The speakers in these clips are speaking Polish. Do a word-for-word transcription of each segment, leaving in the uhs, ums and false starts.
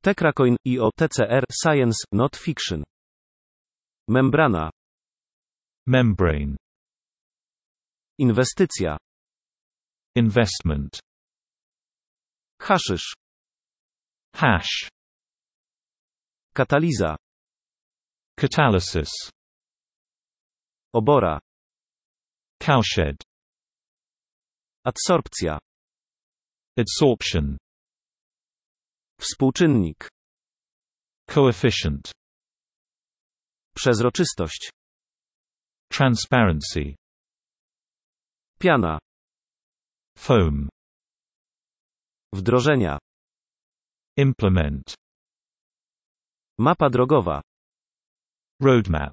TekraCoin I O T C R Science, not fiction. Membrana. Membrane. Inwestycja. Investment. Haszysz. Hash. Kataliza. Catalysis. Obora. Cowshed. Adsorpcja. Adsorption. Współczynnik. Coefficient. Przezroczystość. Transparency. Piana. Foam. Wdrożenia. Implement. Mapa drogowa. Roadmap.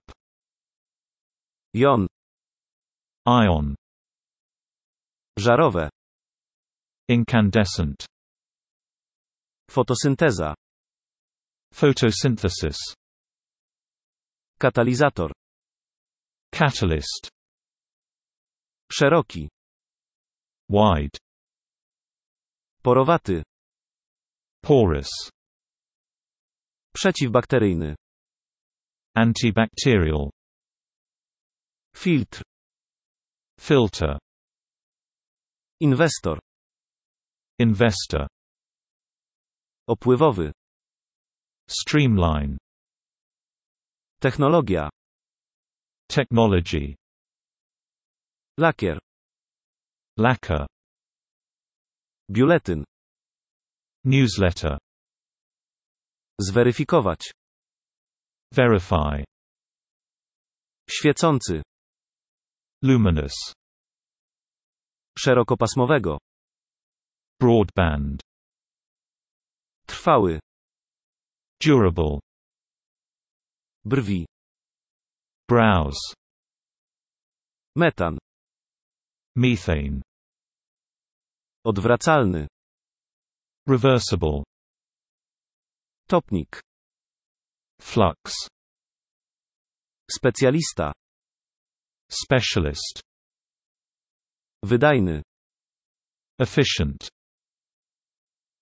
Jon. Ion. Żarowe. Incandescent. Fotosynteza. Photosynthesis. Katalizator. Catalyst. Szeroki. Wide. Porowaty. Porous. Przeciwbakteryjny. Antibacterial. Filtr. Filter. Inwestor. Investor. Opływowy. Streamline. Technologia. Technology. Lakier. Lacquer. Biuletyn. Newsletter. Zweryfikować. Verify. Świecący. Luminous. Szerokopasmowego. Broadband. Trwały. Durable. Brwi. Browse. Metan. Methane. Odwracalny. Reversible. Topnik. Flux. Specjalista. Specialist. Wydajny. Efficient.